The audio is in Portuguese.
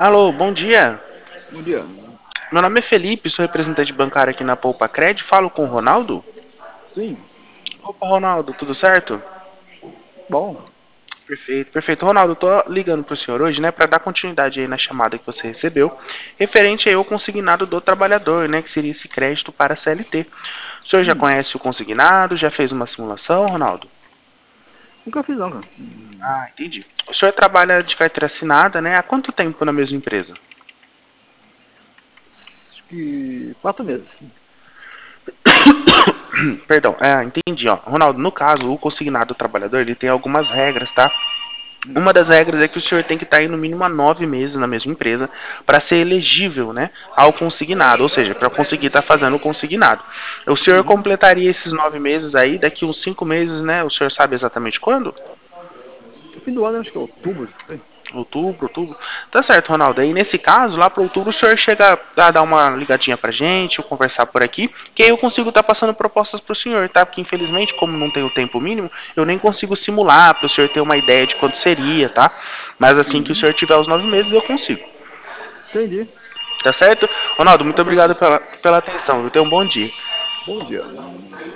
Alô, bom dia. Bom dia. Meu nome é Felipe, sou representante bancário aqui na Poupa Cred. Falo com o Ronaldo? Sim, Opa, Ronaldo, tudo certo? bom. Perfeito, perfeito. Ronaldo, tô ligando pro senhor hoje, né, para dar continuidade aí na chamada que você recebeu, referente aí ao consignado do trabalhador, né, que seria esse crédito para a CLT. O senhor já Hum, conhece o consignado? Já fez uma simulação, Ronaldo? nunca fiz não, cara. Ah, entendi. O senhor trabalha de carteira assinada, né? Há quanto tempo na mesma empresa? Acho que 4 meses. Perdão, entendi, ó. Ronaldo, no caso, o consignado do trabalhador, ele tem algumas regras, tá? Hum, Uma das regras é que o senhor tem que estar aí no mínimo há 9 meses na mesma empresa para ser elegível, né, ao consignado, ou seja, para conseguir estar fazendo o consignado. O senhor uhum. completaria esses 9 meses aí daqui uns 5 meses, né? O senhor sabe exatamente quando? No fim do ano, acho que é outubro. Sei. Outubro, outubro. Tá certo, Ronaldo. Aí nesse caso, lá para outubro, o senhor chega a dar uma ligadinha pra gente, ou conversar por aqui, que aí eu consigo estar passando propostas pro senhor, tá? Porque infelizmente, como não tem o tempo mínimo, eu nem consigo simular para o senhor ter uma ideia de quanto seria, tá? Mas assim que o Uhum. senhor tiver os 9 meses, eu consigo. Entendi. Tá certo? Ronaldo, muito Ok. obrigado pela atenção. Tenha um bom dia. Bom dia.